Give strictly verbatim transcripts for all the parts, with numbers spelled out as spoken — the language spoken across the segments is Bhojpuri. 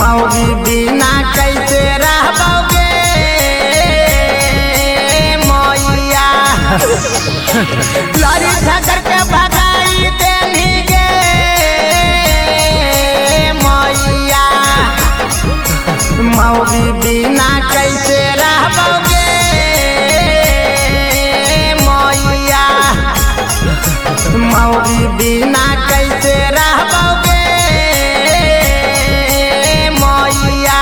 मौगी बिना कैसे रहबोगे मैया। लड़ी झगड़ के भगाई देनी गे मैया। मौगी बिना कैसे रहबोगे मैया। मौगी बिना कैसे रहबोगे मैया।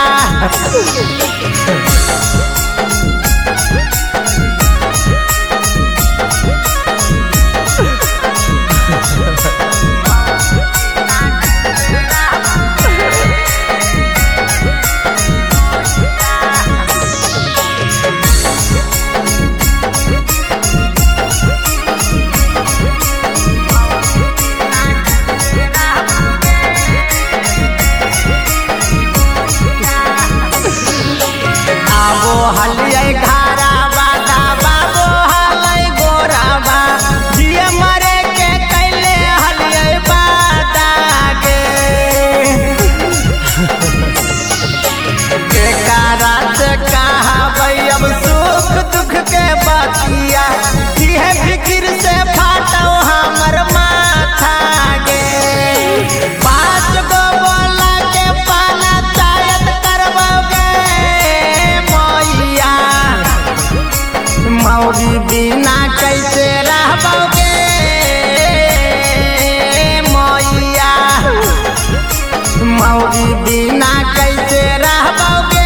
हलियै घराबा दाबाबो हलै गोराबा जिए मरे के कैले हलियै बादागे। के कारा से कहबै अब सुख दुख के बतिया। इहे फिकिर से फाटौ हमर माथा गे। पाँच गो बोला के पाना चायत करबोगे मौगी बिना कैसे रहबोगे मैया। मौगी बिना कैसे रहबोगे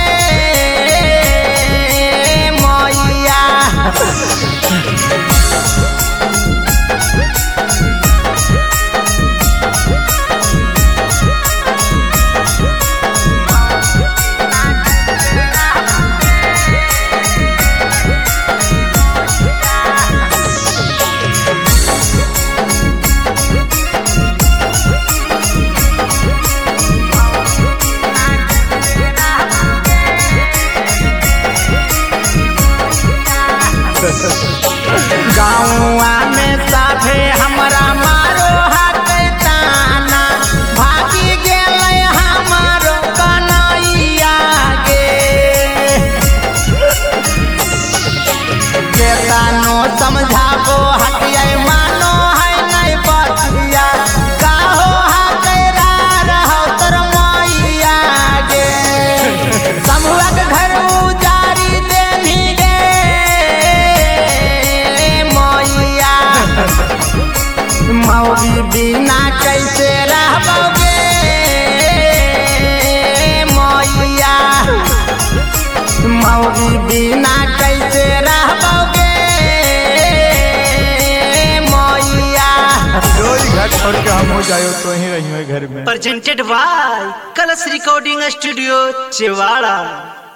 मैया। गाँवा में साथे हमरा मारो हाथ ताना। भागी गेलै हमारो कन्हैया गे। केतनो समझाबो हटियै मानो है नहीं बतिया। काहो हकैरा रहो तोर मैया गे। समुहक घर उजारी देनी गे मैया। मौगी बिना कैसे रहबोगे मैया। मौगी बिना कैसे रहबोगे मैया। रोज घर छोड़ के हम हो जायो तो ही रही घर में। Presented by Kalash recording studio Chewara.